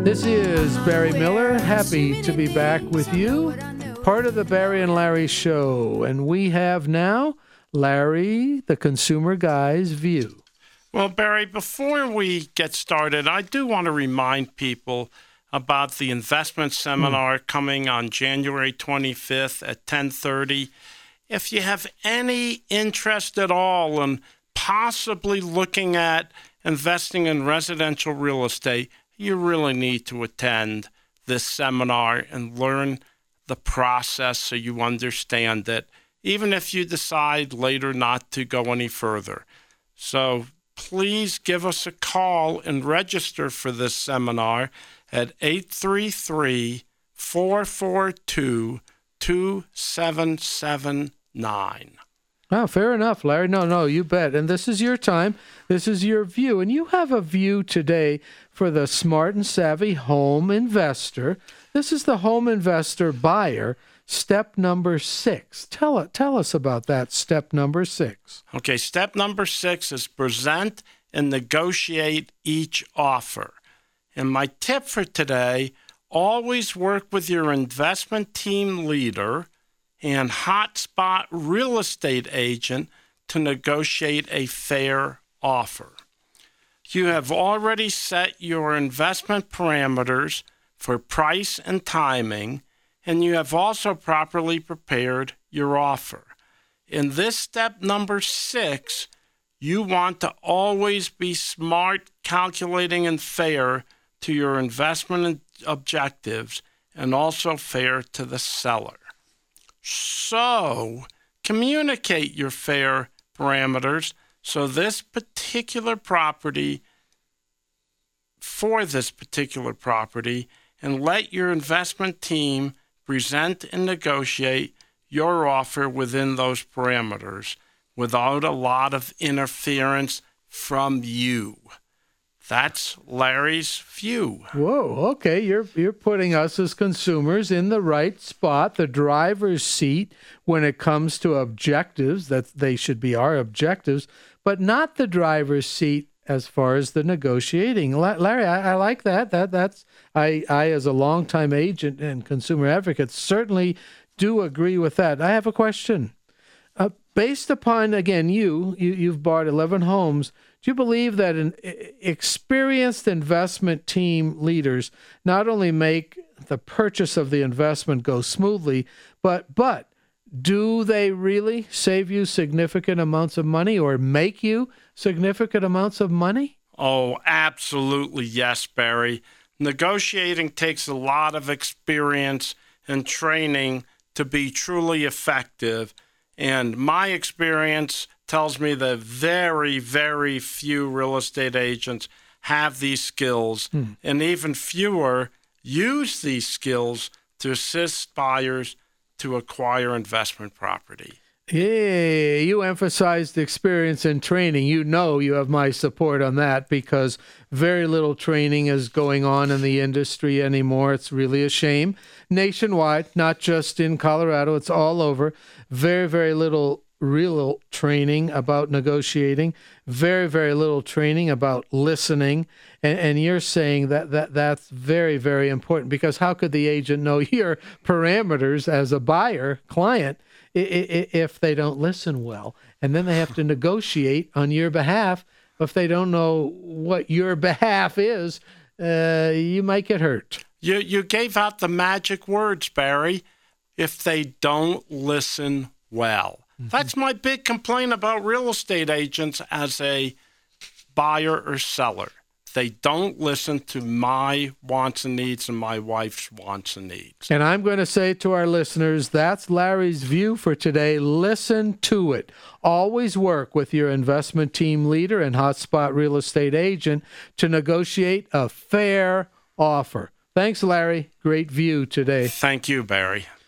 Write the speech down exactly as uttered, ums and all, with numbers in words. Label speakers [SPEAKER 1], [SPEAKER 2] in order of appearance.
[SPEAKER 1] This is Barry Miller. Happy to be back with you. Part of the Barry and Larry Show. And we have now Larry, the consumer guy's view.
[SPEAKER 2] Well, Barry, before we get started, I do want to remind people about the investment seminar mm. coming on January twenty-fifth at ten thirty. If you have any interest at all in possibly looking at investing in residential real estate, you really need to attend this seminar and learn the process so you understand it, even if you decide later not to go any further. So please give us a call and register for this seminar at eight three three, four four two, two seven seven nine.
[SPEAKER 1] Oh, fair enough, Larry. No, no, you bet. And this is your time. This is your view. And you have a view today for the smart and savvy home investor. This is the home investor buyer, step number six. Tell, tell us about that, step number six.
[SPEAKER 2] Okay, step number six is present and negotiate each offer. And my tip for today, always work with your investment team leader and hotspot real estate agent to negotiate a fair offer. You have already set your investment parameters for price and timing, and you have also properly prepared your offer. In this step number six, you want to always be smart, calculating, and fair to your investment objectives, and also fair to the seller. So, communicate your fair parameters so this particular property, for this particular property, and let your investment team present and negotiate your offer within those parameters without a lot of interference from you. That's Larry's view.
[SPEAKER 1] Whoa, okay. You're you're putting us as consumers in the right spot, the driver's seat when it comes to objectives, that they should be our objectives, but not the driver's seat as far as the negotiating. Larry, I, I like that. That that's I, I, as a longtime agent and consumer advocate, certainly do agree with that. I have a question. Uh, based upon, again, you, you, you've bought eleven homes. Do you believe that an experienced investment team leaders not only make the purchase of the investment go smoothly, but but do they really save you significant amounts of money or make you significant amounts of money?
[SPEAKER 2] Oh, absolutely yes, Barry. Negotiating takes a lot of experience and training to be truly effective. And my experience tells me that very, very few real estate agents have these skills, hmm. and even fewer use these skills to assist buyers to acquire investment property.
[SPEAKER 1] Yeah, you emphasized experience and training. You know you have my support on that because very little training is going on in the industry anymore. It's really a shame. Nationwide, not just in Colorado, it's all over. Very, very little real training about negotiating, very, very little training about listening. And, and you're saying that, that that's very, very important because how could the agent know your parameters as a buyer, client, if they don't listen well? And then they have to negotiate on your behalf. If they don't know what your behalf is, uh, you might get hurt.
[SPEAKER 2] You, you gave out the magic words, Barry. If they don't listen well. Mm-hmm. That's my big complaint about real estate agents as a buyer or seller. They don't listen to my wants and needs and my wife's wants and needs.
[SPEAKER 1] And I'm going to say to our listeners, that's Larry's view for today. Listen to it. Always work with your investment team leader and hotspot real estate agent to negotiate a fair offer. Thanks, Larry. Great view today.
[SPEAKER 2] Thank you, Barry.